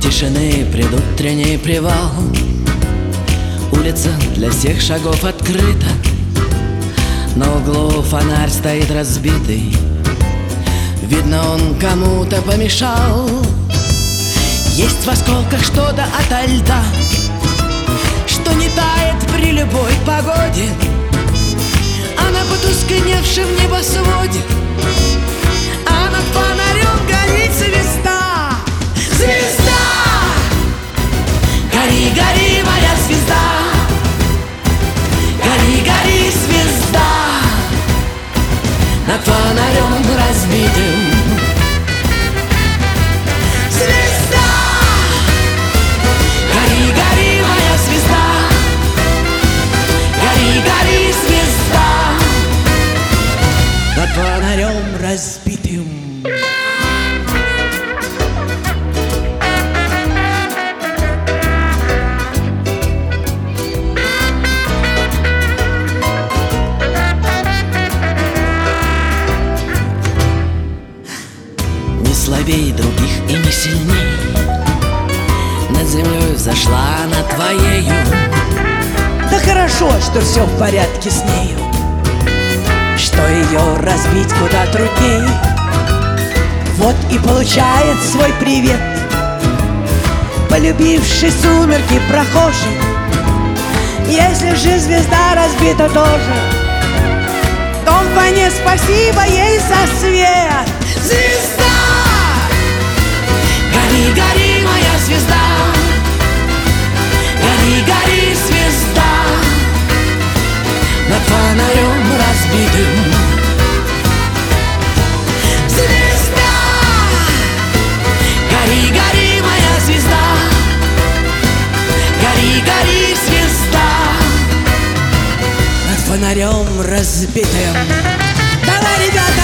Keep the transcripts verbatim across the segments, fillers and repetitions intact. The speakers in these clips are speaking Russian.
тишины предутренний привал. Улица для всех шагов открыта. На углу фонарь стоит разбитый. Видно, он кому-то помешал. Есть в осколках что-то ото льда, что не тает при любой погоде. А на потускневшем небосводе, а над фонарем горит звезда. Звезда! Гори, гори, моя звезда! Гори, гори, звезда! Над фонарем разбитым. Звезда! Гори, гори, моя звезда! Гори, гори, звезда! Над фонарем разбитым. Слабей других и не сильней, над землей взошла она твоею. Да хорошо, что все в порядке с нею, что ее разбить куда трудней. Вот и получает свой привет полюбивший сумерки прохожий. Если же звезда разбита тоже, то вдвойне спасибо ей за свет. Звезда! Гори, гори, моя звезда! Гори, гори, звезда! Над фонарем разбитым. Звезда! Гори, гори, моя звезда! Гори, гори, звезда! Над фонарем разбитым. Давай, ребята!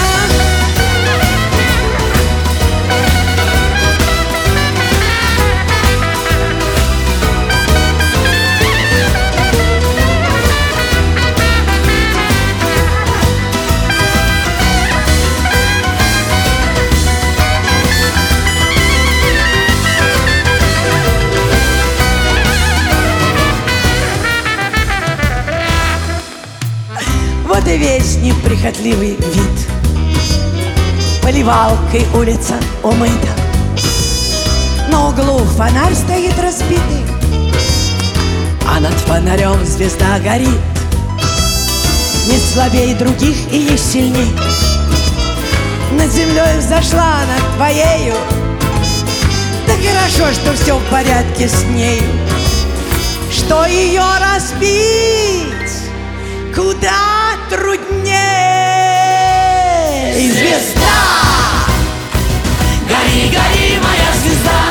Вот и весь неприхотливый вид. Поливалкой улица умыта, на углу фонарь стоит разбитый, а над фонарем звезда горит. Не слабей других и не сильней, над землей взошла над твоею. Да хорошо, что все в порядке с нею, что ее разбить куда труднее. Звезда! Гори, гори, моя звезда!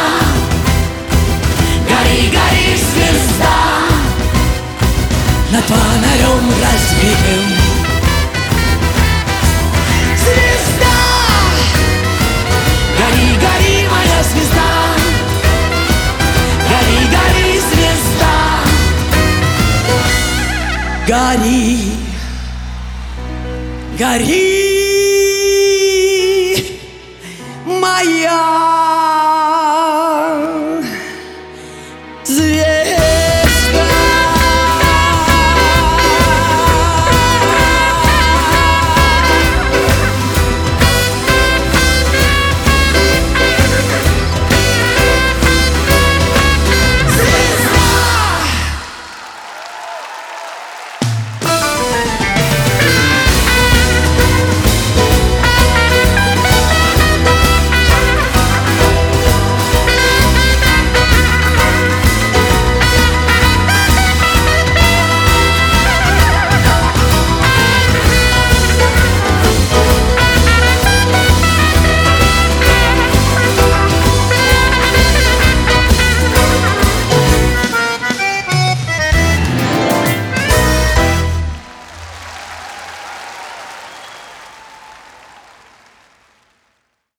Гори, гори, звезда! Над фонарем разбитым. Звезда! Гори, гори, моя звезда! Гори, гори, звезда! Гори, гори!